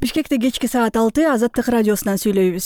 Бишкекте кечки саат 6 Азаттык радиосунан сүйлөйбүз.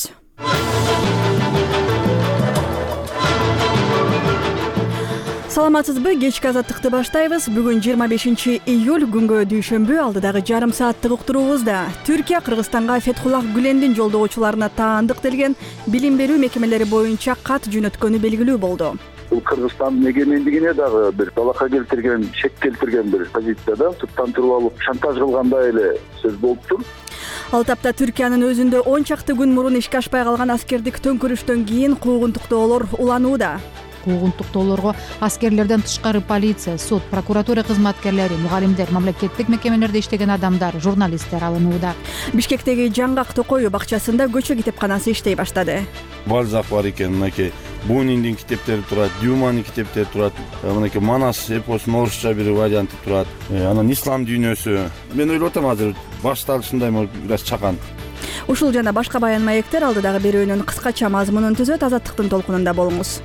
Саламатсызбы? Кечки Азаттыкты баштайбыз. Бүгүн 25 июль күнгө дүйшөмбү алдыдагы жарым сааттык уктуруубузда Түркия Кыргызстанга Фетхуллах Гүлендин жолдоочуларына таандык делген билим берүү мекемелери боюнча кат жөнөткөнү белгилүү болду. Бул Кыргызстандын эгемендигине дагы бир талакка келтирген, шек келтирген бир позицияда туттан туруп алып шантаж кылгандай эле сөз болуптур. Ал тапта Түркиянын өзүндө 10 чакты күн мурун ишке ашпай калган аскердик төңкүрүштөн кийин куугунтуктоолор уланууда. Куугунтуктоолорго аскерлерден тышкары полиция, суд, прокуратура кызматкерлери, мугалимдер, мамлекеттик мекемелерде иштеген адамдар, журналисттер алынууда. Бишкектеги Жаңгак Токоюу бакчасында көчө китепканасы иштей баштады. Бальзак бар экен, мынакей Буниндин китептери турат, Дюманын китептери турат, мынакей Манас эпосунун орусча бир варианты турат. Анан ислам дүйнөсү. Мен ойлоп атам азыр башталышындай бир аз чакан. Ушул жана башка баян маектер алдыдагы берүүнүн кыскача мазмунун түзөт. Азаттыктын толкунунда болуңуз.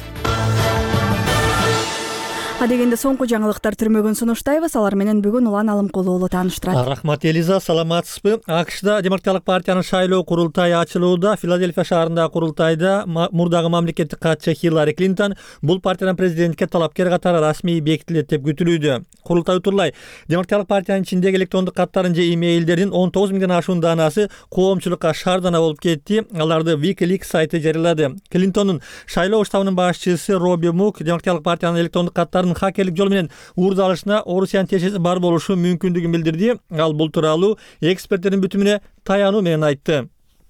Адегенде соңку жаңылыктар түрмөгүн сунуштайбыз. Алар менен бүгүн Улан Алымкулуу уулу тааныштырат. Рахмат Элиза, саламатсызбы? АКШда Демократиялык партиянын шайлоо курултайы ачылууда. Филадельфия шаарындагы курултайда мурдагы мамлекеттик катчы Хиллари Клинтон бул партиянын президентке талапкер катары расмий бекитилет деп күтүлүүдө. Курултай утурлай Демократиялык партиянын ичиндеги электрондук каттарын же имейлдердин 19 миңден ашуун даанасы коомчулукка шаардана болуп кетти. Аларды WikiLeaks сайты жарыялады. Клинтондун шайлоо штабынын башчысы Робби Мук Демократиялык партиянын электрондук каттарын хакерлик жол менен уурдалышына Орусиянын тиешеси бар болушу мүмкүндүгүн билдирди. Ал бул тууралуу эксперттердин бүтүмүнө таянуу менен айтты.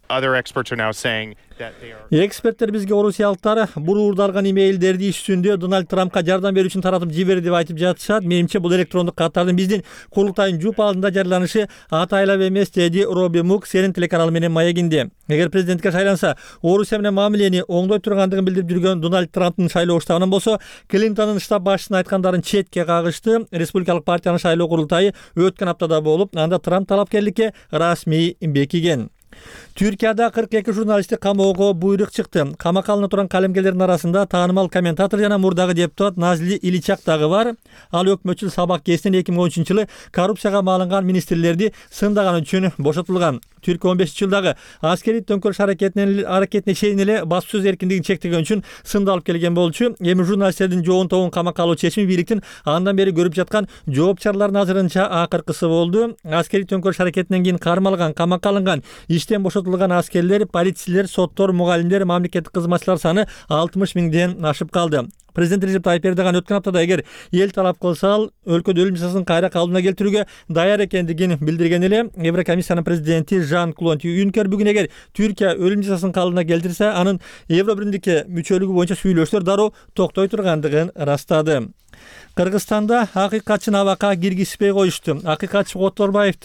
Эксперттер бизге орусиялыктар бул уурдалган имейлдерди иш жүзүндө Дональд Трампка жардам берүү үчүн таратып жиберди деп айтып жатышат. Менимче бул электрондук каттардын биздин курултайдын жуп алдында жарыяланышы атайлап эмес, деди Робби Мук CNN телеканалы менен маегинде. Эгер президентке шайланса, Орусия менен мамилени оңдой тургандыгын билдирип жүргөн Дональд Трамптын шайлоо штабынан болсо, Клинтондун штаб башчысынын айткандарын четке кагышты. Республикалык партиянын шайлоо курултайы өткөн аптада болуп, анда Трамп талапкерликке расмий бекиген. Түркияда 42 журналисти камоого буйрук чыкты. Камакка алына турган калемгерлердин арасында таанымал комментатор жана мурдагы депутат Назли Иличак дагы бар. Ал өкмөтчүл сабак кесинен 2013-жылы коррупцияга малынган министрлерди сындаган үчүн бошотулган. Түркия 15-жылдагы аскерий төңкөрүш аракетине чейин эле басуу эркиндигин чектеген үчүн сындалып келген болчу. Эми журналисттердин жоон тобун камакка алуу чечими бийликтин андан бери көрүп жаткан жоопчарлардын азырынча акыркысы болду. Аскерий төңкөрүш аракетинен кийин кармалган, камакка алынган, иштен бошотулган аскерлер, полицейлер, соттор, мугалимдер, мамлекеттик кызматчылар саны 60 миңден ашып калды. Президент Режеп Тайып Эрдоган өткөн аптада эгер эл талап кылса, ал өлкөдө өлүм жазасын кайра калыбына келтирүүгө даяр экендигин билдирген эле. Еврокомиссиянын президенти Жан-Клод Юнкер бүгүн эгер Түркия өлүм жазасын калыбына келтирсе, анын Евро биримдикке мүчөлүгү боюнча сүйлөштөр дароо токтой тургандыгын ырастады. Кыргызстанда акыйкатчы абакка киргизбей коюшту. Акыйкатчы Кубат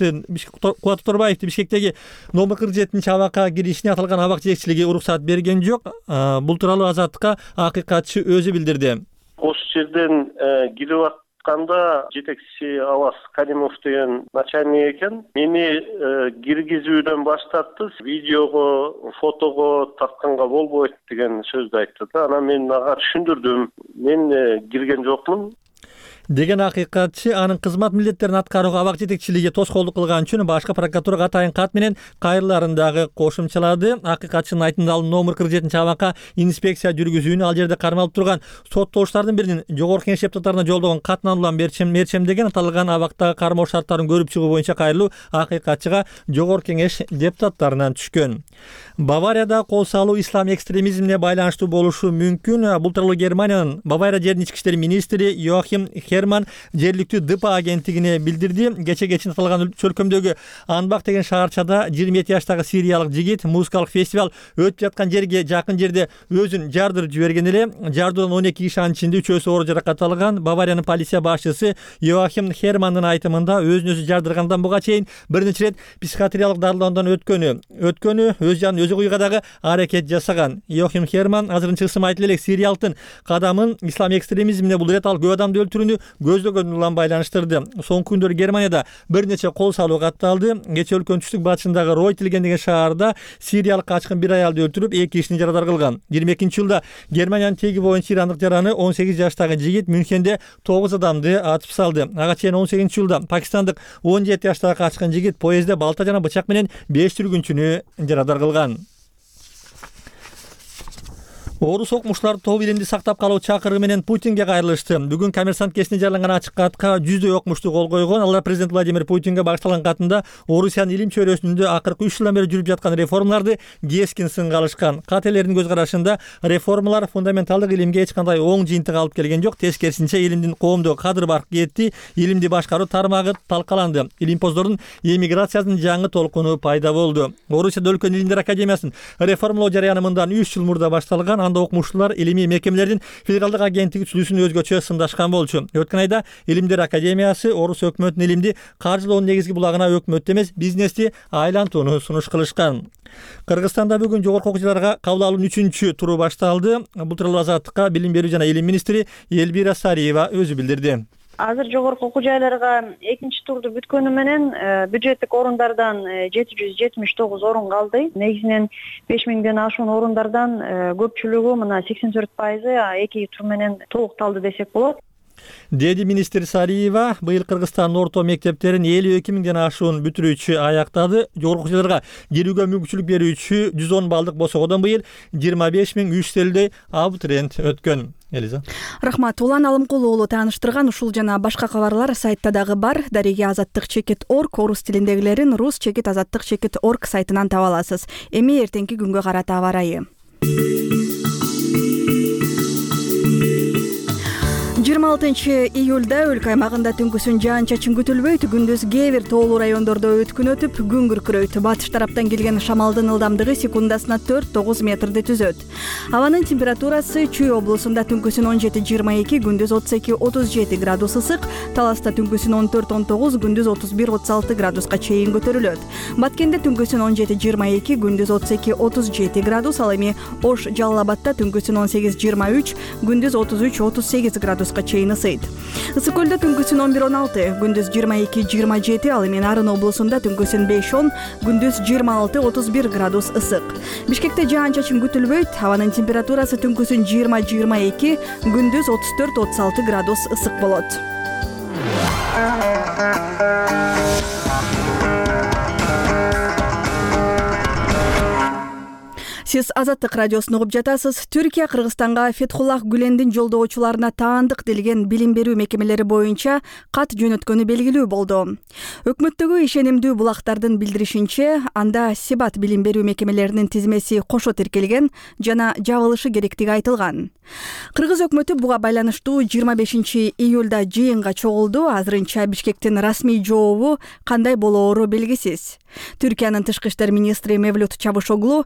Оторбаевди Бишкектеги номер 47 абакка киришине аталган абак жетекчилиги уруксат берген жок. Бул тууралуу Азаттыкка акыйкатчы өзү билдирди. Ошол жерден кирип атканда жетекчи Аваз Каримов деген начальник экен. Мени киргизүүдөн баштатты. Видеого, фотого тартканга болбойт деген сөздү айтты да. Анан мен ага түшүндүрдүм. Мен кирген жокмун деген акыйкатчы анын кызмат милдеттерин аткарууга абак жетекчилиги тоскоолдук кылган үчүн башкы прокуратурага атайын кат менен кайрыларын дагы кошумчалады. Акыйкатчынын айтымында ал номер 47 абакка инспекция жүргүзүүнү, ал жерде кармалып турган соттолуштардын биринин жогорку кеңеш депутаттарына жолдогон катынан улам мерчемдеген аталган абактагы кармоо шарттарын көрүп чыгуу боюнча кайрылуу акыйкатчыга жогорку кеңеш депутаттарынан түшкөн. Баварияда кол салуу ислам экстремизмине байланыштуу болушу мүмкүн. Бул тууралуу Германиянын Бавария жердин ички иштер министри Йоахим Херман жергиликтүү ДПА агенттигине билдирди. Кече аталган чөлкөмдөгү Анбак деген шаарчада 27 жаштагы сириялык жигит музыкалык фестиваль өтүп жаткан жерге жакын жерде өзүн жардырып жиберген эле. Жардуудан 12 киши анын ичинде 3-өсү оор жаракат алган. Бавариянын полиция башчысы Йоахим Хермандын айтымында өзүн өзү жардыргандан буга чейин бир нече рет психиатриялык дарылоондон өткөнү өз жанын өзү куйууга дагы аракет жасаган. Йоахим Херман азырынча ысым айтып элек сириялыктын кадамын ислам экстремизмине булдырат. Ал көп адамды өлтүрүүнү көздөгөнү улам байланыштырды. Соңку күндөрү Германияда бир нече кол салуу катталды. Кечээ өлкөнүн түштүк батышындагы Ройтилген деген шаарда сириялык качкын бир аялды өлтүрүп, 2 кишини жарадар кылган. 22-жылда Германиянын теги боюнча ирандык жараны 18 жаштагы жигит Мюнхенде 9 адамды атып салды. Ага чейин 18-жылда Пакистандык 17 жаштагы качкын жигит поездде балта жана бычак менен 5 жүргүнчүнү жарадар кылган. Орус окумуштар тобу илимди сактап калуу чакырыгы менен Путинге кайрылышты. Бүгүн Коммерсант кесине жарыяланган ачык катка 100дөй окумушту кол койгон. Алар президент Владимир Путинге багышталган катында Орусиянын илим чөйрөсүндө акыркы 3 жылдан бери жүрүп жаткан реформаларды кескин сынга алышкан. Кат элердин көз карашында реформалар фундаменталдык илимге эч кандай оң жыйынтык алып келген жок. Тескерисинче илимдин коомдо кадыр баркы кетти, илимди башкаруу тармагы талкаланды. Илимпоздордун эмиграциясынын жаңы толкуну пайда болду. Орусияда өлкөнүн илимдер академиясын реформалоо жарыяны мындан 3 жыл мурда башталган. Анда окумуштуулар илимий мекемелердин федералдык агенттиги түзүүсүн өзгөчө сындашкан болчу. Өткөн айда Илимдер академиясы Орус өкмөтүнүн илимди каржылоонун негизги булагына өкмөттү эмес, бизнести айлантууну сунуш кылышкан. Кыргызстанда бүгүн жогорку окуу жайларга кабыл алуунун 3-чү туру башталды. Бул тууралуу Азаттыкка билим берүү жана илим министри Элбира Сариева өзү билдирди. Азыр жогорку окуу жайларга экинчи турду бүткөнү менен бюджеттик орундардан 779 орун калды. Негизинен 5000ден ашуун орундардан көпчүлүгү мына 84% 2 тур менен толукталды десек болот. Деди министр Сариева быйыл Кыргызстандын орто мектептерин 52.000ден ашуун бүтүрүүчү аяктады. Жогорку жайларга кирүүгө мүмкүнчүлүк берүүчү 110 балдык босогодон быйыл 25.300 абитуриент өткөн. Элиза. Рахмат. Улан Алымкулуу уулу тааныштырган ушул жана башка кабарлар сайтта дагы бар. Дареге azаттык.org орус тилиндегилерин rus.azаттык.org сайтынан таба аласыз. Эми эртеңки күнгө карата аба ырайы. 26-июлда өлкө аймагында түнкүсүн жаан-чачын күтүлбөйт. Күндүз кээ бир тоолуу райондордо өткүн өтүп, күн күркүрөйт. Батыш тараптан келген шамалдын ылдамдыгы секундасына 4-9 метрди түзөт. Абанын температурасы Чүй облусунда түнкүсүн 17-22, күндүз 32-37 градус ысык, Таласта түнкүсүн 14-19, күндүз 31-36 градуска чейин көтөрүлөт. Баткенде түнкүсүн 17-22, күндүз 32-37 градус, ал эми Ош Жалал Абадта түнкүсүн 18-23, күндүз 33-38 градуска чейин ысыйт. Ысык көлдө түнкүсүн 11-16, күндүз 22-27, ал эми Нарын облусунда түнкүсүн 5-10, күндүз 26-31 градус ысык. Бишкекте жаан-чачын күтүлбөйт. Абанын температурасы түнкүсүн 20-22, күндүз 34-36 градус ысык болот. Сиз Азаттык радиосун угуп жатасыз. Түркия Кыргызстанга Фетхуллах Гүлендин жолдоочуларына таандык делген билим берүү мекемелери боюнча кат жөнөткөнү белгилүү болду. Өкмөттөгү ишенимдүү булактардын билдиришинче, анда Сибат билим берүү мекемелеринин тизмеси кошо тиркелген жана жабылышы керектиги айтылган. Кыргыз өкмөтү буга байланыштуу 25-июлда жыйынга чогулду. Азырынча Бишкектин расмий жообу кандай болоору белгисиз. Түркиянын тышкы иштер министри Мевлют Чавушоглу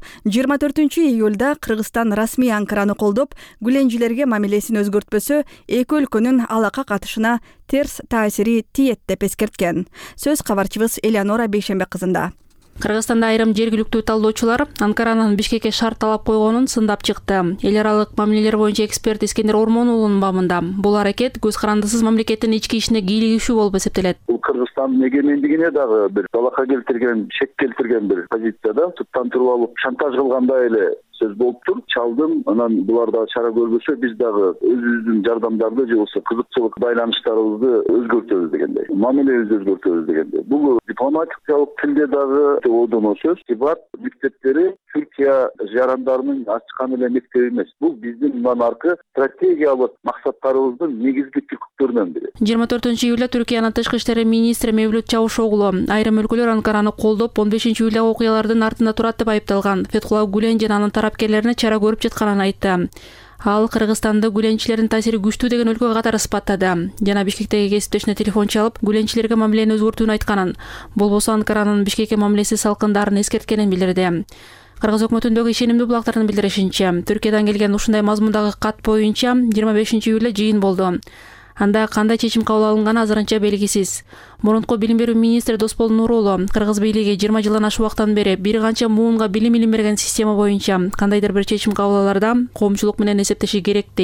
24-июлда Кыргызстан расмий Анкараны колдоп, гүленжилерге мамилесин өзгөртпөсө, эки өлкөнүн алака катышына терс таасири тиет деп эскерткен. Сөз кабарчыбыз Элеонора Бейшембек кызында. Кыргызстанда айрым жергиликтүү талдоочулар Анкаранын Бишкекке шарт талап койгонун сындап чыкты. Эл аралык мамилелер боюнча эксперт Искендер Ормонуулунун бабында бул аракет көз карандысыз мамлекеттин ички ишине кийлигишүү болуп эсептелет. Бул Кыргызстандын эгемендигине дагы бир талакка келтирген, шек келтирген бир позицияда туттан туруп алып шантаж кылгандай эле сөз болуптур. Чалдым, анан булар да чара көрбөсө, биз дагы өзүбүздүн жардамдарды же болбосо кызыкчылык байланыштарыбызды өзгөртөбүз дегендей, мамилебизди өзгөртөбүз дегендей. Бул дипломатикалык тилде дагы одоно сөз. Сибат мектептери Түркия жарандарынын ачкан эле мектеби эмес. Бул биздин мындан аркы стратегиялык максаттарыбыздын негизги түпкүлөрүнөн бири. 24-июлда Түркиянын тышкы иштер министри Мевлют Чавушоглу айрым өлкөлөр Анкараны колдоп, 15-июлда окуялардын артында турат деп айыпталган. Фетхуллах Гүлен жана анын тарапкерлерине чара көрүп жатканын айтты. Ал Кыргызстанды гүленчилердин таасири күчтүү деген өлкө катары сыпаттады. Жана Бишкектеги кесиптешине телефон чалып, гүленчилерге мамилени өзгөртүүнү айтканын, болбосо Анкаранын Бишкекке мамилеси салкындарын эскерткенин билдирди. Кыргыз өкмөтүндөгү ишенимдүү булактардын билдиришинче, Түркиядан келген ушундай мазмундагы кат боюнча 25-июлда жыйын болду. Анда кандай чечим кабыл алынганы азырынча белгисиз. Мурунку билим берүү министри Досбол Нурулу Кыргыз бийлиги 20 жылдан ашык убакыттан бери бир канча муунга билим берген система боюнча кандайдыр бир чечим кабыл алаарда коомчулук менен эсептеши керек дейт.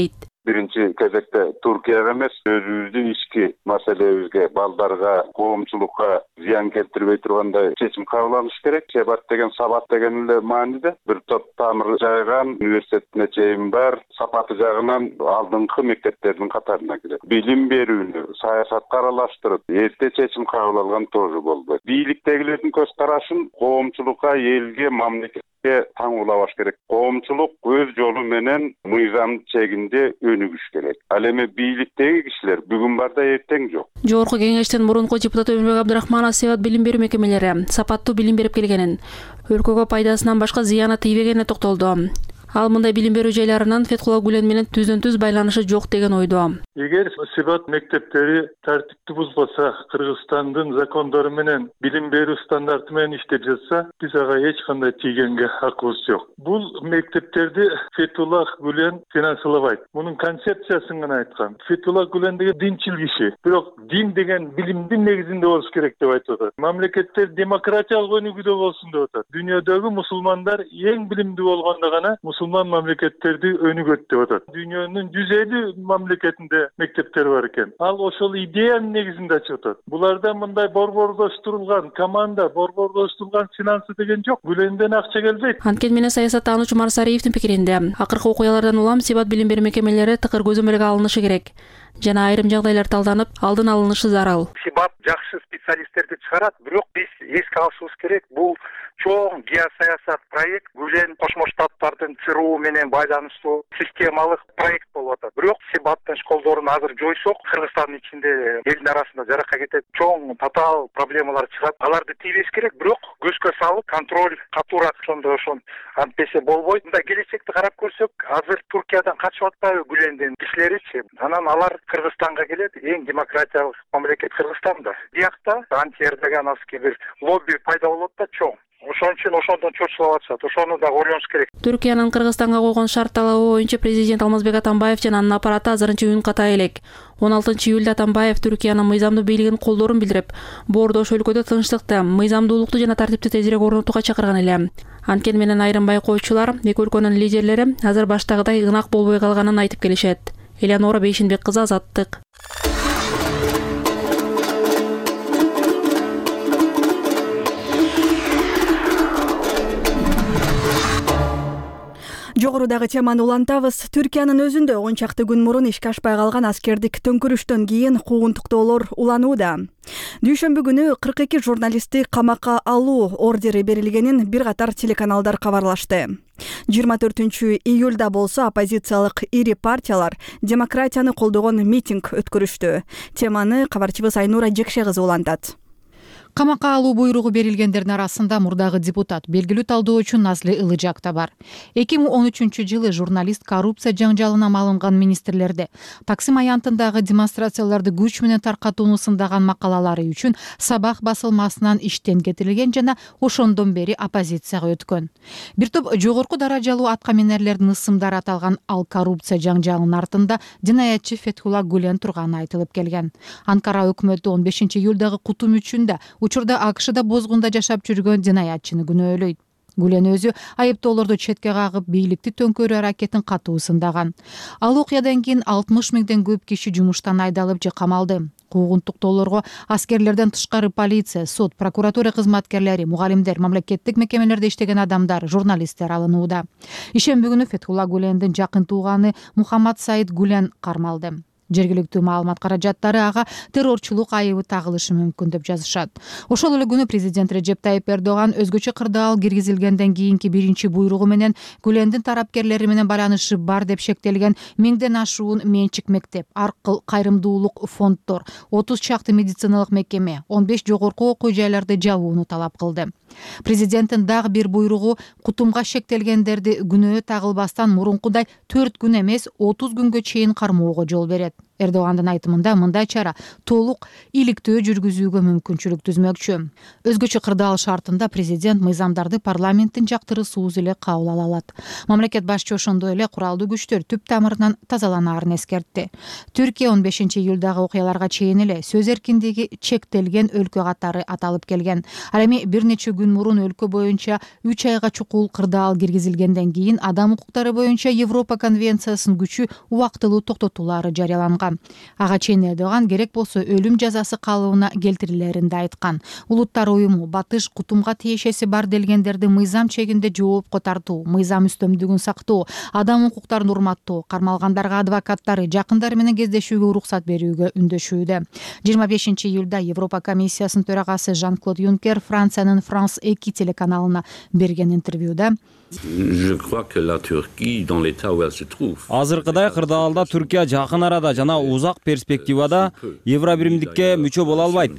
биринчи кезекте Туркияга эмес, өзүбүздүн ички маселебизге, балдарга, коомчулукка зыян келтирбей тургандай чечим кабыл алыш керек. Себат деген сабат деген эле мааниде бир топ тамыр жайган университетине чейин бар, сапаты жагынан алдыңкы мектептердин катарына кирет. Билим берүүнү саясатка аралаштырып, эрте чечим кабыл алган тоже болбойт. Бийликтегилердин көз карашын коомчулукка, элге, мамлекетке таңуулабаш керек. Коомчулук өз жолу менен мыйзам чегинде өнүгүш керек. Ал эми бийликтеги кишилер бүгүн барда эртең жок. Жогорку кеңештин мурунку депутаты Өмүрбек Абдрахманов Себат билим берүү мекемелери сапаттуу билим берип келгенин, өлкөгө пайдасынан башка зыяны тийбегенине токтолду. Ал мындай билим берүү жайларынын Фетхулла Гүлен менен түздөн-түз байланышы жок деген ойдо. Эгер Себат мектептери тартипти бузбаса, Кыргызстандын закондору менен билим берүү стандарты менен иштеп жатса, биз ага эч кандай тийгенге акыбыз жок. Бул мектептерди Фетхулла Гүлен финансылабайт. Мунун концепциясын гана айткан. Фетхулла Гүлен деген динчил киши. Бирок дин деген билимдин негизинде болуш керек деп айтып атат. Мамлекеттер демократиялык өнүгүүдө болсун деп атат. Дүйнөдөгү мусулмандар эң билимдүү болгондо гана мусулман мамлекеттерди өнүгөт деп атат. Дүйнөнүн 150 мамлекетинде мектептер бар экен. Ал ошол идеянын негизинде ачып атат. Буларда мындай борбордоштурулган команда, борбордоштурулган финансы деген жок. Гүленден акча келбейт. Анткени менен саясаттануучу Марсариевдин пикиринде, акыркы окуялардан улам Себат билим берүү мекемелери тыкыр көзөмөлгө алынышы керек жана айрым жагдайлар талданып, алдын алынышы зарыл. Себат жакшы специалисттерди чыгарат, бирок биз эске алышыбыз керек, бул чоң геосаясат проект, Гүлен Кошмо Штаттардын ЦРУ менен байланыштуу системалык проект болуп атат. Бирок Себаттын школдорун азыр жойсок, Кыргызстандын ичинде элдин арасында жаракка кетет, чоң татаал проблемалар чыгат. Аларды тийбеш керек, бирок көзгө салып, контроль катуураак ошон антпесе болбойт. Мында келечекти карап көрсөк, азыр Туркиядан качып атпайбы Гүлендин кишилеричи? Анан алар Кыргызстанга келет, эң демократиялык мамлекет Кыргызстанда. Биякта анти-эрдогановский бир лобби пайда болот да чоң. Ошон үчүн ошондон чочулап атышат. Ошону да ойлонуш керек. Түркиянын Кыргызстанга койгон шарт талабы боюнча президент Алмазбек Атамбаев жана анын аппараты азырынча үн ката элек. 16 июлда Атамбаев Түркиянын мыйзамдуу бийлигинин колдоорун билдирип, боордош өлкөдө тынчтыкты, мыйзамдуулукту жана тартипти тезирээк орнотууга чакырган эле. Анткени менен айрым байкоочулар эки өлкөнүн лидерлери азыр баштагыдай ынак болбой калганын айтып келишет. Элеонора Бейшинбек кызы, Азаттык. Жогорудагы теманы улантабыз. Түркиянын өзүндө 10 чакты күн мурун ишке ашпай калган аскердик төңкүрүштөн кийин куугунтуктоолор уланууда. Дүйшөмбү күнү 42 журналистти камакка алуу ордери берилгенин бир катар телеканалдар кабарлашты. 24 июлда болсо оппозициялык ири партиялар демократияны колдогон митинг өткөрүштү. Теманы кабарчыбыз Айнура Жекше кызы улантат. Камакка алуу буйругу берилгендердин арасында мурдагы депутат, белгилүү талдоочу Назли Ылыжак да бар. 2013-жылы журналист коррупция жаңжалына малынган министрлерди, Таксим аянтындагы демонстрацияларды күч менен таркатууну сындаган макалалары үчүн Сабах басылмасынан иштен кетирилген жана ошондон бери оппозицияга өткөн. Бир топ жогорку даражалуу аткаминерлердин ысымдары аталган ал коррупция жаңжалынын артында жинаятчы Фетхулла Гүлен турганы айтылып келген. Анкара өкмөтү 15 июлдагы кутум үчүндө учурда АКШда бозгунда жашап жүргөн жинаятчыны күнөөлөйт. Гүлен өзү айыптоолорду четке кагып, бийликти төңкөрүү аракетин катуу сындаган. Ал окуядан кийин 60 миңден көп киши жумуштан айдалып же камалды. Куугунтуктоолорго аскерлерден тышкары полиция, сот, прокуратура кызматкерлери, мугалимдер, мамлекеттик мекемелерде иштеген адамдар, журналисттер алынууда. Ишемби күнү Фетхулла Гүлендин жакын тууганы Мухаммад Саид Гүлен кармалды. Жергиликтүү маалымат каражаттары ага террорчулук айыбы тагылышы мүмкүн деп жазышат. Ошол эле күнү президент Режеп Тайип Эрдоган өзгөчө кырдаал киргизилгенден кийинки биринчи буйругу менен Гүлендин тарапкерлери менен байланышы бар деп шектелген 1000ден ашуун менчик мектеп, аркыл кайрымдуулук фонддор, 30 чакты медициналык мекеме, 15 жогорку окуу жайларды жабууну талап кылды. Президенттин дагы бир буйругу кутумга шектелгендерди күнөө тагылбастан мурункудай 4 күн эмес 30 күнгө чейин кармоого жол берет. Эрдогандын айтымында мындай чара толук иликтөө жүргүзүүгө мүмкүнчүлүк түзмөкчү. Өзгөчө кырдаал шартында президент мыйзамдарды парламенттин жактырысуусу эле кабыл ала алат. Мамлекет башчы ошондой эле куралдуу күчтөр түп тамырынан тазаланаарын эскертти. Түркия 15 июлдагы окуяларга чейин эле сөз эркиндиги чектелген өлкө катары аталып келген. Ал эми бир нече күн мурун өлкө боюнча 3 айга чукул кырдаал киргизилгенден кийин адам укуктары боюнча Европа конвенциясынын күчү убактылуу токтотулары жарыяланган. Ага чейин Эрдоган керек болсо өлүм жазасы калыбына келтирилерин да айткан. Улуттар уюму батыш кутумга тиешеси бар делгендерди мыйзам чегинде жоопко тартуу, мыйзам үстөмдүгүн сактоо, адам укуктарын урматтоо, кармалгандарга адвокаттары, жакындары менен кездешүүгө уруксат берүүгө үндөшүүдө. 25 июлда Европа комиссиясынын төрагасы Жан-Клод Юнкер Франциянын France 2 телеканалына берген интервьюда азыркыдай кырдаалда Түркия жакын арада жана узак перспективада Евробиримдикке мүчө боло албайт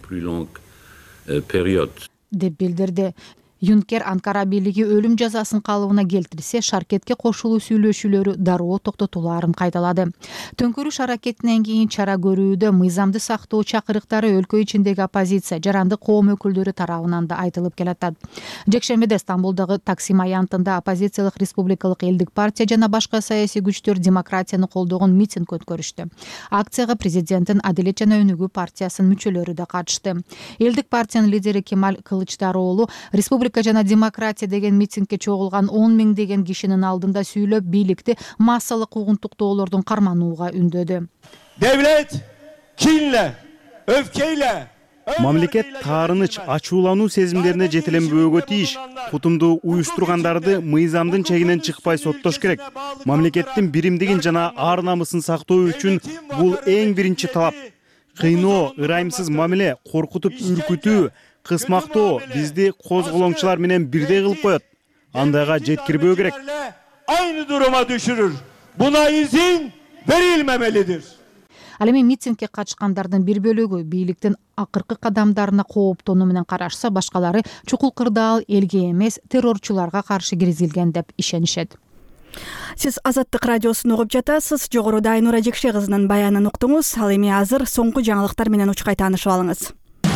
деп билдирди. Юнкер Анкара бийлиги өлүм жазасын калыбына келтирсе, шаркетке кошулуу сүйлөшүүлөрү дароо токтотулаарын кайталады. Төңкөрүш аракетинен кийин чара көрүүдө мыйзамды сактоо чакырыктары өлкө ичиндеги оппозиция, жаранды коом өкүлдөрү тарабынан да айтылып келатат. Жекшембиде Стамбулдагы Таксим аянтында оппозициялык Республикалык элдик партия жана башка саясий күчтөр демократияны колдогон митинг өткөрүштү. Акцияга президенттин Адилет жана Өнүгүү партиясынын мүчөлөрү да катышты. Элдик партиянын лидери Кемаль Кылычдароолу Республика жана демократия деген митингге чогулган 10 миңдеген кишинин алдында сүйлөп, бийликти массалык угунтуктоолордун карманууга үндөдү. Devlet kinle, öfkeyle Мамлекет таарыныч, ачуулануу сезимдерине жетеленбөөгө тийиш. Кутумду уюштургандарды мыйзамдын чегинен чыкпай соттош керек. Мамлекеттин биримдигин жана ар намысын сактоо үчүн бул эң биринчи талап. Кыйноо, ырайымсыз мамиле, коркутуп үркүтүү, кысмактоо бизди козголоңчулар менен бирдей кылып коет. Андайга жеткирбөө керек. Aynı duruma düşürür. Buna izin verilmemelidir. Ал эми митингге катышкандардын бир бөлүгү бийликтин акыркы кадамдарына кооптонуу менен карашса, башкалары чукул кырдаал элге эмес, террорчуларга каршы киргизилген деп ишенишет. Сиз Азаттык радиосун угуп жатасыз. Жогоруда Айнура Жекше кызынын баянын уктуңуз. Ал эми азыр соңку жаңылыктар менен учкай таанышып алыңыз.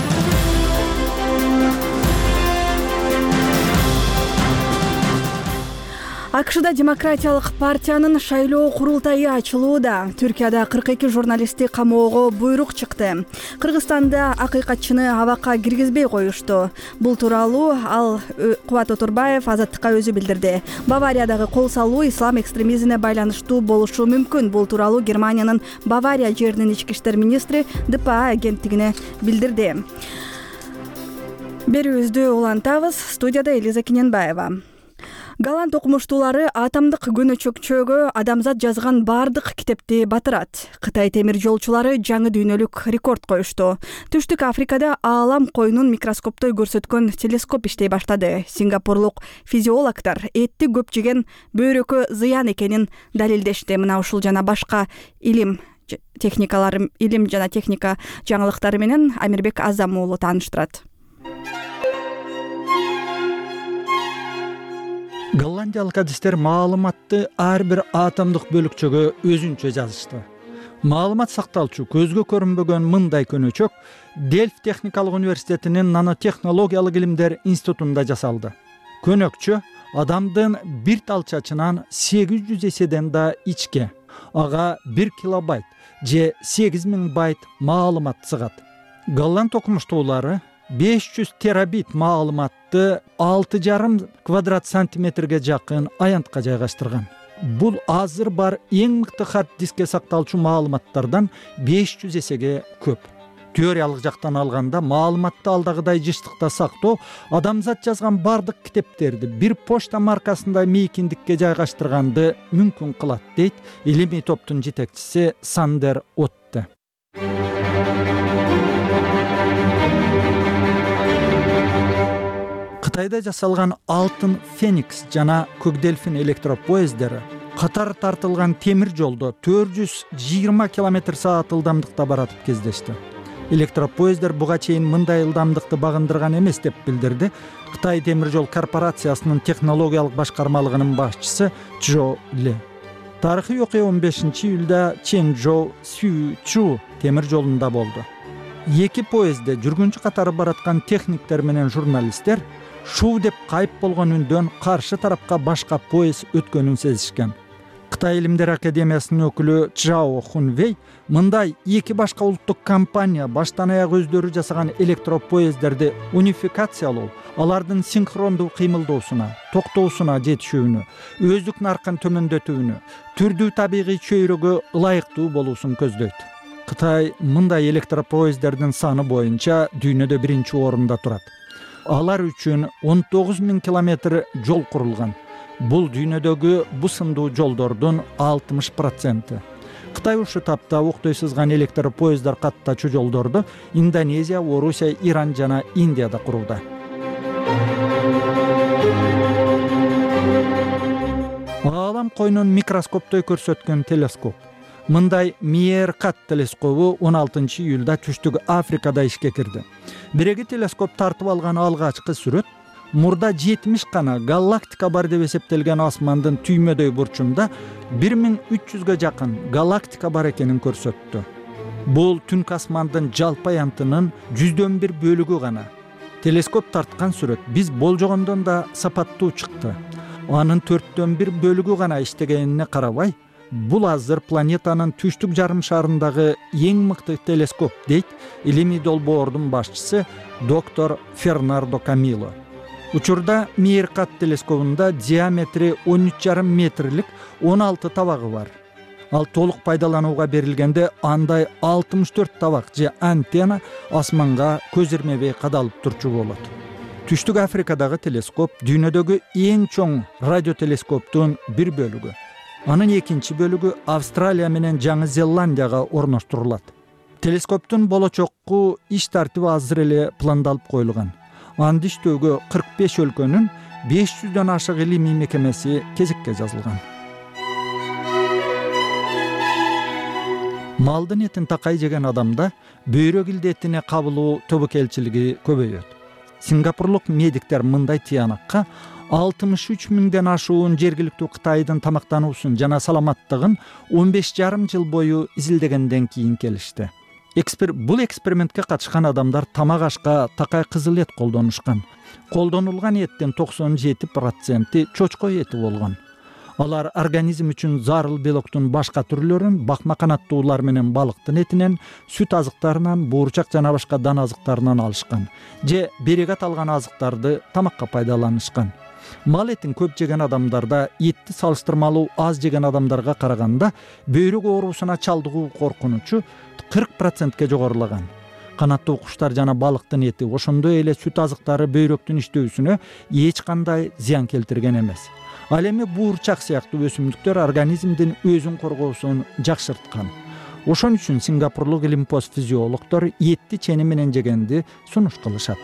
АКШда демократиялык партиянын шайлоо курултайы ачылууда. Түркияда 42 журналистти камоого буйрук чыкты. Кыргызстанда акыйкатчыны абакка киргизбей коюшту. Бул тууралуу ал Кубат Отурбаев Азаттыкка өзү билдирди. Бавариядагы кол салуу ислам экстремизмине байланыштуу болушу мүмкүн. Бул тууралуу Германиянын Бавария жеринин ички иштер министри ДПА агенттигине билдирди. Берүүбүздү улантабыз. Студияда Элиза Киненбаева. Голланд окумуштуулары атомдук көнөчөкчөгө адамзат жазган бардык китепти батырат. Кытай темир жолчулары жаңы дүйнөлүк рекорд коюшту. Түштүк Африкада аалам койнун микроскоптой көрсөткөн телескоп иштей баштады. Сингапурлук физиологдор этти көп жеген бөйрөккө зыян экенин далилдешти. Мына ушул жана башка илим жана техника жаңылыктары менен Амирбек Азам уулу тааныштырат. Голландиялык адистер маалыматты ар бир атомдук бөлүкчөгө өзүнчө жазышты. Маалымат сакталчу көзгө көрүнбөгөн мындай көнөчөк Дельфт техникалык университетинин нанотехнологиялык илимдер институтунда жасалды. Көнөкчө адамдын бир талчачынан 800 эседен да ичке. Ага 1 килобайт же 8000 байт маалымат сыгат. Голланд окумуштуулары 500 терабит маалыматты 6,5 квадрат сантиметрге жакын аянтка жайгаштырган. Бул азыр бар эң мыкты хард дискке сакталчу маалыматтардан 500 эсеге көп. Теориялык жактан алганда маалыматты алдагыдай жыштыкта сактоо адамзат жазган бардык китептерди бир почта маркасында мейкиндикке жайгаштырганды мүмкүн кылат, дейт илимий топтун жетекчиси Сандер Отте. Кытайда жасалган алтын Феникс жана көк дельфин электропоездери катар тартылган темир жолдо 420 км/саат ылдамдыкта баратып кездешти. Электропоездер буга чейин мындай ылдамдыкты багындырган эмес деп билдирди Кытай темир жол корпорациясынын технологиялык башкармалыгынын башчысы Чжо Ле. Тарыхый окуя 15-июлда Чэньчжоу Сюйчжу темир жолунда болду. Эки поездде жүргүнчү катары бараткан техниктер менен журналисттер шуу деп кайып болгон үндөн каршы тарапка башка поезд өткөнүн сезишкен. Кытай илимдер академиясынын өкүлү Чжао Хунвей мындай эки башка улуттук компания баштан аяк өздөрү жасаган электропоездерди унификациялоо, алардын синхрондуу кыймылдоосуна, токтоосуна жетишүүнү, өздүк наркын төмөндөтүүнү, түрдүү табигый чөйрөгө ылайыктуу болуусун көздөйт. Кытай мындай электропоездердин саны боюнча дүйнөдө биринчи орунда турат. Алар үчүн 19 000 километр жол курулган. Бул дүйнөдөгү бу сындуу жолдордун 60%. Кытай ушу тапта октой сызган электропоездар каттачу жолдорду Индонезия, Орусия, Иран жана Индияда курууда. Аалам койнун микроскоптой көрсөткөн телескоп. Мындай Мейеркат телескобу 16-июлда түштүк Африкада ишке кирди. Биреги телескоп тартып алган алгачкы сүрөт мурда 70 гана галактика бар деп эсептелген асмандын түймөдөй бурчунда 1300га жакын галактика бар экенин көрсөттү. Бул түнкү асмандын жалпы аянтынын 100-1 бөлүгү гана. Телескоп тарткан сүрөт биз болжогондон да сапаттуу чыкты. Анын 4-1 бөлүгү гана иштегенине карабай, бул азыр планетанын түштүк жарым шарындагы эң мыкты телескоп, дейт илимий долбоордун башчысы доктор Фернандо Камило. Учурда Мейеркат телескобунда диаметри 13,5 метрлик 16 табагы бар. Ал толук пайдаланууга берилгенде андай 64 табак же антенна асманга көз ирмебей кадалып турчу болот. Түштүк Африкадагы телескоп дүйнөдөгү эң чоң радиотелескоптун бир бөлүгү. Анын экинчи бөлүгү Австралия менен Жаңы Зеландияга орноштурулат. Телескоптун болочокку иш тартиби азыр эле пландалып коюлган. Анды иштөөгө 45 өлкөнүн 500дөн ашык илимий мекемеси кезекке жазылган. Малдын этин такай жеген адамда бөйрөк илдетине кабылуу тобокелчилиги көбөйөт. Сингапурлук медиктер мындай тыянакка 63 миңден ашуун жергиликтүү Кытайдын тамактануусун жана саламаттыгын 15,5 жыл бою изилдегенден кийин келишти. Бул экспериментке катышкан адамдар тамак ашка такай кызыл эт колдонушкан. Колдонулган эттин 97% чочко эти болгон. Алар организм үчүн зарыл белоктун башка түрлөрүн бакма канаттуулар менен балыктын этинен, сүт азыктарынан, буурчак жана башка дан азыктарынан алышкан. Же берегат алган азыктарды тамакка пайдаланышкан. Мал этин көп жеген адамдарда этти салыштырмалуу аз жеген адамдарга караганда бөйрөк оорусуна чалдыгуу коркунучу 40%ке жогорулаган. Канаттуу куштар жана балыктын эти ошондой эле сүт азыктары бөйрөктүн иштөөсүнө эч кандай зыян келтирген эмес. Ал эми буурчак сыяктуу өсүмдүктөр организмдин өзүн коргоосун жакшырткан. Ошон үчүн сингапурлук илимпоз физиологдор этти чени менен жегенди сунуш кылышат.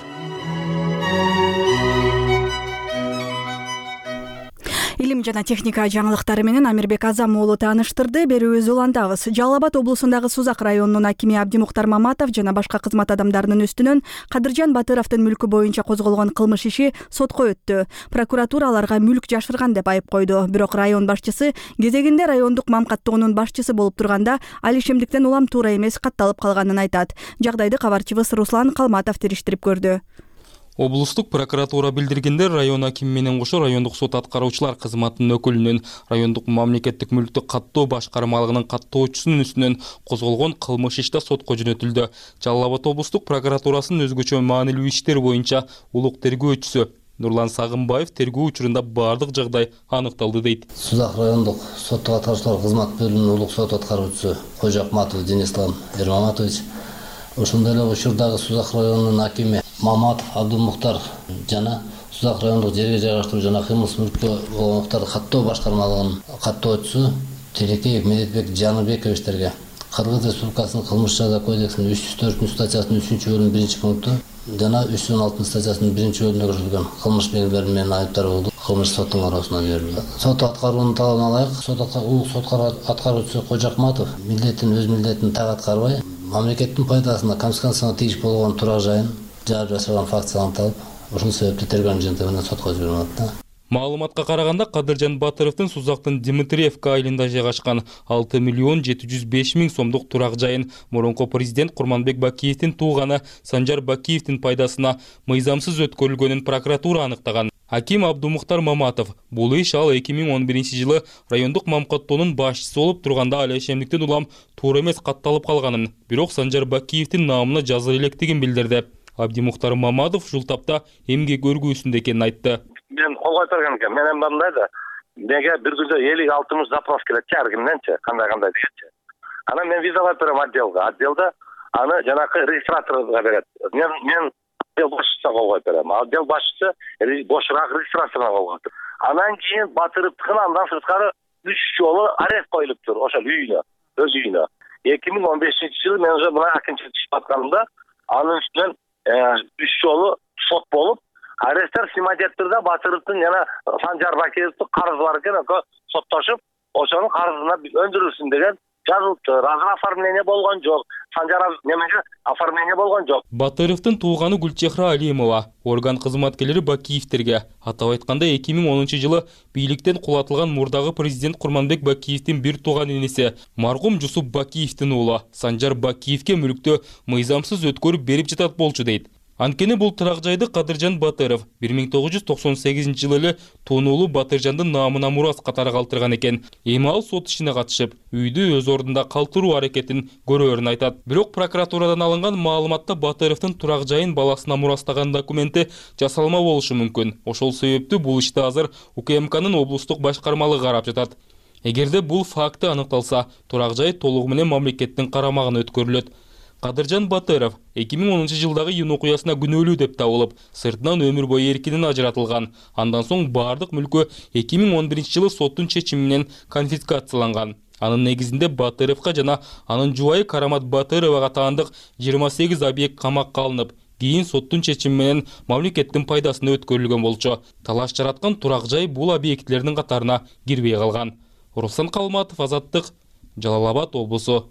Илим жана техника жаңылыктары менен Амирбек Азам уулу тааныштырды. Берүүбүздү улантабыз. Жалал Абад облусундагы Сузак районунун акими Абдимухтар Маматов жана башка кызмат адамдарынын үстүнөн Кадыржан Батыровдун мүлкү боюнча козголгон кылмыш иши сотко өттү. Прокуратура аларга мүлк жашырган деп айып койду. Бирок район башчысы кезегинде райондук мамкаттыгынын башчысы болуп турганда ал ишемдиктен улам туура эмес катталып калганын айтат. Жагдайды кабарчыбыз Руслан Калматов териштирип көрдү. Облустук прокуратура билдиргенде район акими менен кошо райондук сот аткаруучулар кызматынын өкүлүнүн райондук мамлекеттик мүлктү каттоо башкармалыгынын каттоочусунун үстүнөн козголгон кылмыш иште сотко жөнөтүлдү. Жалал Абад облустук прокуратурасынын өзгөчө маанилүү иштер боюнча улук тергөөчүсү Нурлан Сагынбаев тергөө учурунда бардык жагдай аныкталды дейт. Сузак райондук соттук аткаруучулар кызмат бөлүмүнүн улук сот аткаруучусу Кожоакматов Денислам Эрмаматович, ошондой эле учурдагы Сузак районунун акими Маматов Абдымухтар жана Сузак райондук жерге жайгаштыруу жана кыймылсыз мүлккө болгон укуктарды каттоо башкармалыгынын каттоочусу Телекеев Медетбек Жаныбековичтерге Кыргыз Республикасынын кылмыш жаза кодексинин 304 статьясынын 3-бөлүмүнүн 1-пункту жана 316 статьясынын 1-бөлүмүндө көрсөтүлгөн кылмыш белгилери менен айыпталуу кылмыш соттун кароосуна берилди. Сот аткаруунун талабына ылайык сот аткаруучусу Кожоакматов өз милдетин так аткарбай, мамлекеттин пайдасына конфискацияга тийиш болгон турак жайын жаап жасаган фактысы аныкталып, ошол себептен тергөө жыйынтыгы менен сотко жиберилди. Маалыматка караганда Кадыржан Батыровдун Сузактын Дмитриевка айылында жайгашкан 6 миллион 705 миң сомдук турак жайын мурунку президент Курманбек Бакиевдин тууганы Санжар Бакиевдин пайдасына мыйзамсыз өткөрүлгөнүн прокуратура аныктаган. Аким Абдумухтар Маматов бул иш ал 2011-жылы райондук мамкаттоонун башчысы болуп турганда алешемдиктен улам туура эмес катталып калганын, бирок Санжар Бакиевдин наамына жаза электигин билдирди. Абдумухтар Маматов ушул тапта эмгек өргүүсүндө экенин айтты. Мен колгой берген экен. Мен эми мындай да, неге бир күндө 50-60 запрос келет ар кимденчи, кандай дегенчи. Анан мен виза алып берем отделда, аны жанакы регистраторга берет. Мен отдел башчысына колгой берем. Отдел башчысы бошураак регистраторуна колгой берет. Анан кийин Батыровдукун андан сырткары 3 жолу арест коюлуптур, ошол үйүнө, өз үйүнө. 2015-жылы мен уже мына акимчилик иштеп атканымда анын үстүнөн 3 жолу сот болуп, аресттер симадеттирде Батыровдун жана Санжар Бакиевдин карызы бар экен, соттошуп, ошонун карызына өндүрүлсүн деген жазылыптыр. Азыр оформление болгон жок. Санжар немеге оформление болгон жок. Батыровдун тууганы Гүлчехра Алимова орган кызматкерлери Бакиевдерге, атап айтканда 2010-жылы бийликтен кулатылган мурдагы президент Курманбек Бакиевдин бир тууган иниси маркум Жусуп Бакиевдин уулу Санжар Бакиевге мүлктө мыйзамсыз өткөрүп берип жатат болчу дейт. Анткени бул турак жайды Кадыржан Батыров 1998-жылы эле тонуулуу Батыржандын наамына мурас катары калтырган экен. Эми ал сот ишине катышып, үйдү өз ордунда калтыруу аракетин көрөөрүн айтат. Бирок прокуратурадан алынган маалыматта Батыровдун турак жайын баласына мурастаган документи жасалма болушу мүмкүн. Ошол себептүү бул ишти азыр УКМКнын облустук башкармалыгы карап жатат. Эгерде бул факты аныкталса, турак жай толугу менен мамлекеттин карамагына өткөрүлөт. Кадыржан Батыров 2010-жылдагы июнь окуясына күнөөлүү деп табылып, сыртынан өмүр бою эркинен ажыратылган. Андан соң бардык мүлкү 2011-жылы соттун чечими менен конфискацияланган. Анын негизинде Батыровго жана анын жубайы Карамат Батыровага таандык 28 объект камакка алынып, кийин соттун чечими менен мамлекеттин пайдасына өткөрүлгөн болчу. Талаш жараткан турак жай бул объектлердин катарына кирбей калган. Руслан Калматов, Азаттык, Жалал Абад облусу.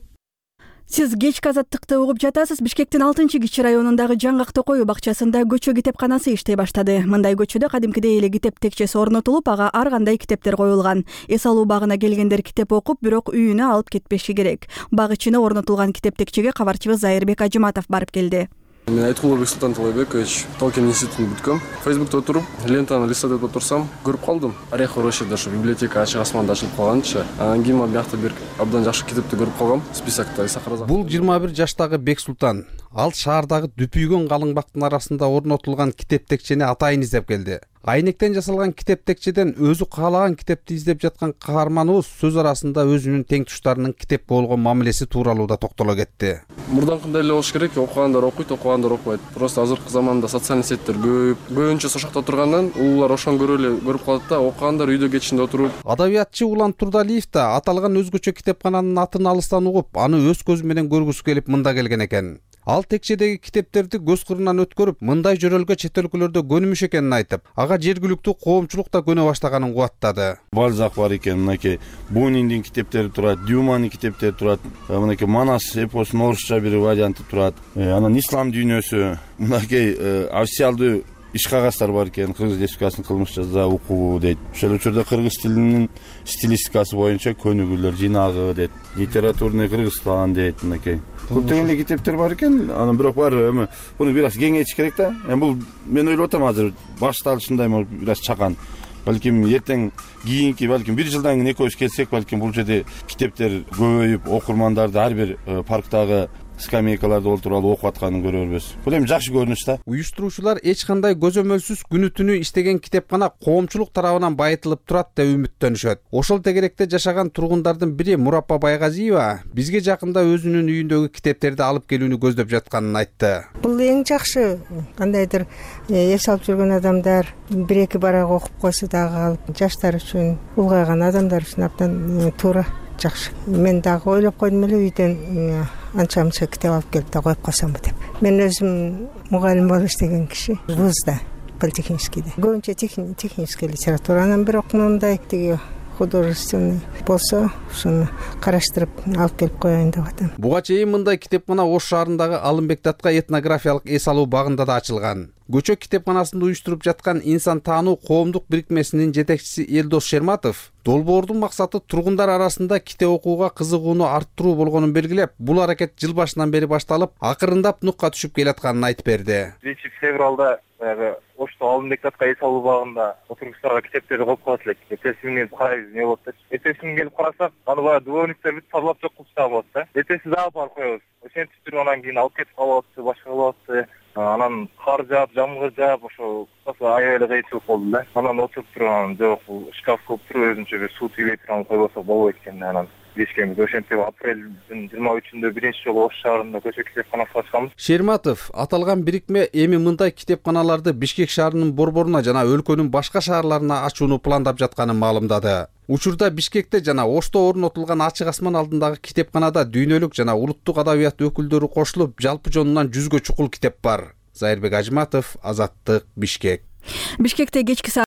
Сиз кечки Азаттыкты угуп жатасыз. Бишкектин 6-Кичи районундагы Жаңгак Кою бакчасында көчө китепканасы иштей баштады. Мындай көчөдө кадимкидей эле китеп текчеси орнотулуп, ага ар кандай китептер коюлган. Эс алуу багына келгендер китеп окуп, бирок үйүнө алып кетпеши керек. Баг ичине орнотулган китеп текчеге кабарчыбыз Зайырбек Ажыматов барып келди. Мен Айткулов Бексултан Толойбекович, Толкин институтун бүткөм. Фейсбукта отуруп, лентаны листадып отурсам, көрүп калдым. Орехов Рощада ушу библиотека ачык асманда ачылып калганчы. Анан кийин биякта бир абдан жакшы китепти көрүп калгам. Списокто Исахраза. Бул 21 жаштагы Бексултан. Ал шаардагы дүпүйгөн калыңбактын арасында орнотулган китеп текчени атайын издеп келди. Айнектен жасалган китеп текчеден өзү каалаган китепти издеп жаткан каарманыбыз сөз арасында өзүнүн тең туштарынын китепке болгон мамилеси тууралуу да токтоло кетти. Мурданкындай эле болуш керек, окугандар окуйт, окугандар окубайт. Просто азыркы заманда социалдык сеттер көбүнчө ошол жакта тургандан, улуулар ошону көрүп калат да, окугандар үйдө кечинде отуруп. Адабиятчы Улан Турдалиев да аталган өзгөчө китепкананын атын алыстан угуп, аны өз көзү менен көргүсү келип мында келген экен. Ал текчедеги китептерди көз кырынан өткөрүп, мындай жөрөлгө чет өлкөлөрдө көнүмүш экенин айтып, ага жергиликтүү коомчулук да көнө баштаганын кубаттады. Бальзак бар экен, мынакей Буниндин китептери турат, Дюманын китептери турат, мынакей Манас эпосунун орусча бир варианты турат. Анан ислам дүйнөсү, мынакей официалдуу иш кагаздар бар экен, Кыргыз Республикасынын кылмыш жаза укугу дейт. Ошол учурда кыргыз тилинин стилистикасы боюнча көнүгүүлөр жинагы дейт, литературный Кыргызстан дейт, мынакей. Көптөгөн эле китептер бар экен, анан бирок баары эми буну бир аз кеңейтиш керек да. Бул мен ойлоп атам азыр башталышында бир аз чакан. Балким эртең кийинки, балким 1 жылдан кийин экөөбүз келсек, балким бул жерде китептер көбөйүп, окурмандарды ар бир парктагы скамейкаларда олтуруп алып окуп атканын көрөрбүз. Бул эми жакшы көрүнүш да. Уюштуруучулар эч кандай көзөмөлсүз күнү түнү иштеген китепкана коомчулук тарабынан байытылып турат деп үмүттөнүшөт. Ошол тегеректе жашаган тургундардын бири Мураппа Байгазиева бизге жакында өзүнүн үйүндөгү китептерди алып келүүнү көздөп жатканын айтты. Бул эң жакшы, кандайдыр эс алып жүргөн адамдар 1-2 барак окуп койсо дагы алып, жаштар үчүн, улгайган адамдар үчүн абдан туура. Жакшы. Мен дагы ойлоп койдум эле үйдөн анча-мынча китеп алып келип да коюп койсомбу деп. Мен өзүм мугалим болуп иштеген киши, вузда, политехническийде. Көбүнчө технический литературанын бирок мындай тиги художественный болсо, ушуну караштырып алып келип коеюн деп атам. Буга чейин мындай китепкана Ош шаарындагы Алымбек Датка этнографиялык эс алуу багында да ачылган. көчө китепканасында уюштуруп жаткан инсан таануу коомдук бирикмесинин жетекчиси Элдос Шерматов долбоордун максаты тургундар арасында китеп окууга кызыгууну арттыруу болгонун белгилеп, бул аракет жыл башынан бери башталып, акырындап нукка түшүп келатканын айтып берди. 1-февралда Ошто алдын китапка эс алуу убагында отургучтарга китептерди коюп коет элек. Эртеси күнү карайбыз эмне болот деп. Эртеси күнү келип карасак, аны баягы дворниктер бүт тазалап жок кылып тастаган болот да. Эртеси дагы барып коебуз. Ошентип туруп анан кийин алып кетип калып атты, башка кылып атты. Анан кар жаап, жамгыр жаап, ошо аябай эле кыйынчылык болду да. Анан отуруп туруп анан жок, бул шкаф коюп туруп өзүнчө бир суу тийбей туруп койбосок болбойт экен. Анан дешкенбиз. Ошентип апрелдин 23-үндө биринчи жолу Ош шаарында көчө китепканасы ачканбыз. Шерматов аталган бирикме эми мындай китепканаларды Бишкек шаарынын борборуна жана өлкөнүн башка шаарларына ачууну пландап жатканын маалымдады. Учурда Бишкекте жана Ошто орнотулган ачык асман алдындагы китепканада дүйнөлүк жана улуттук адабият өкүлдөрү кошулуп, жалпы жонунан 100гө чукул китеп бар. Зайырбек Ажматов, Азаттык, Бишкек. Бишкекте кечки